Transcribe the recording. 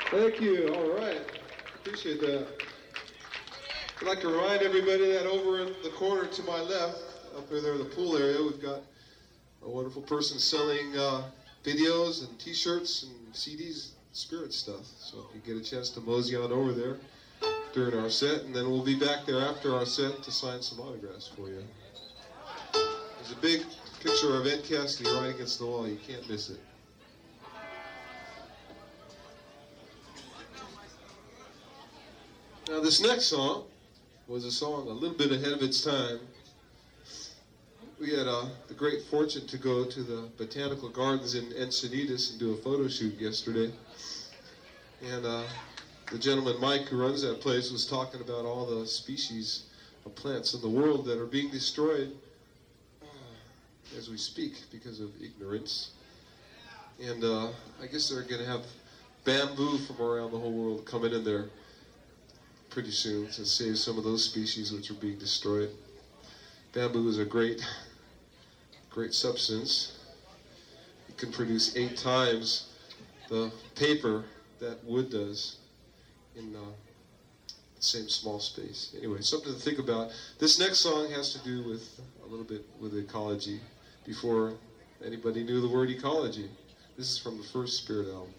Thank you. All right. Appreciate that. I'd like to remind everybody that over in the corner to my left, up there in the pool area, we've got a wonderful person selling videos and T-shirts and CDs, spirit stuff. So if you get a chance to mosey on over there during our set, and then we'll be back there after our set to sign some autographs for you. There's a big picture of Ed Cassidy right against the wall. You can't miss it. Now this next song was a song a little bit ahead of its time. We had the great fortune to go to the Botanical Gardens in Encinitas and do a photo shoot yesterday. And the gentleman, Mike, who runs that place, was talking about all the species of plants in the world that are being destroyed as we speak because of ignorance. And I guess they're going to have bamboo from around the whole world coming in there pretty soon to save some of those species which are being destroyed. Bamboo is a great substance. It can produce 8 times the paper that wood does in the same small space. Anyway, something to think about. This next song has to do with a little bit with ecology before anybody knew the word ecology. This is from the first Spirit album.